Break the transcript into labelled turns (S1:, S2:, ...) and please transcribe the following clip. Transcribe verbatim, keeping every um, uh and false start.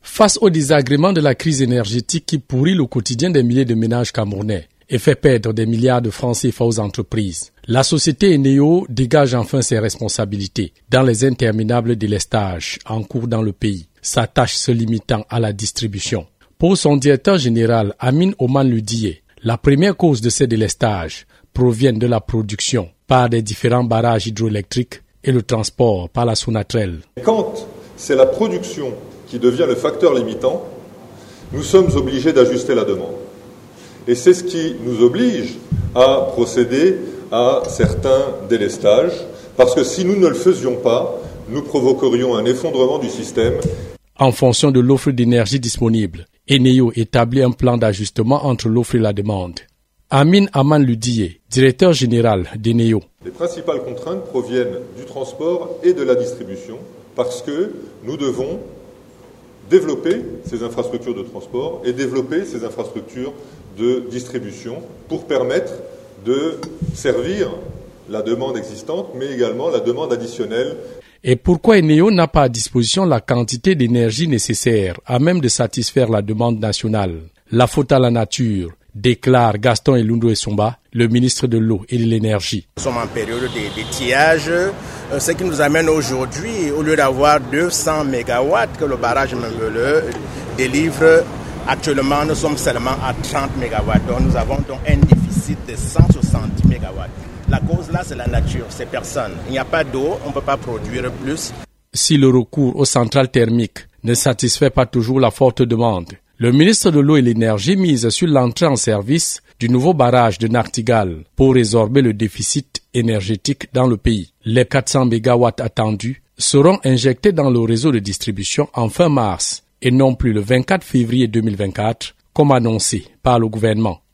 S1: Face au désagrément de la crise énergétique qui pourrit le quotidien des milliers de ménages camerounais et fait perdre des milliards de francs C F A aux entreprises, la société Eneo dégage enfin ses responsabilités dans les interminables délestages en cours dans le pays, sa tâche se limitant à la distribution. Pour son directeur général, Amine Oman Ludiye, la première cause de ces délestages provient de la production par des différents barrages hydroélectriques et le transport par la Sonatrel.
S2: Quand c'est la production qui devient le facteur limitant, nous sommes obligés d'ajuster la demande. Et c'est ce qui nous oblige à procéder à certains délestages, parce que si nous ne le faisions pas, nous provoquerions un effondrement du système.
S1: En fonction de l'offre d'énergie disponible, Eneo établit un plan d'ajustement entre l'offre et la demande. Amine Aman Ludiye, directeur général d'Eneo.
S2: Les principales contraintes proviennent du transport et de la distribution, parce que nous devons développer ces infrastructures de transport et développer ces infrastructures de distribution pour permettre de servir la demande existante, mais également la demande additionnelle.
S1: Et pourquoi Eneo n'a pas à disposition la quantité d'énergie nécessaire à même de satisfaire la demande nationale? La faute à la nature, déclare Gaston Elundo Essomba, le ministre de l'eau et de l'énergie.
S3: Nous sommes en période de, de tillage, euh, ce qui nous amène aujourd'hui, au lieu d'avoir deux cents mégawatts que le barrage Membele délivre, actuellement nous sommes seulement à trente mégawatts. Donc nous avons donc un déficit de cent soixante mégawatts. La cause là, c'est la nature, c'est personne. Il n'y a pas d'eau, on ne peut pas produire plus.
S1: Si le recours aux centrales thermiques ne satisfait pas toujours la forte demande, le ministre de l'eau et l'énergie mise sur l'entrée en service du nouveau barrage de Nachtigal pour résorber le déficit énergétique dans le pays. Les quatre cents mégawatts attendus seront injectés dans le réseau de distribution en fin mars et non plus le vingt-quatre février deux mille vingt-quatre, comme annoncé par le gouvernement.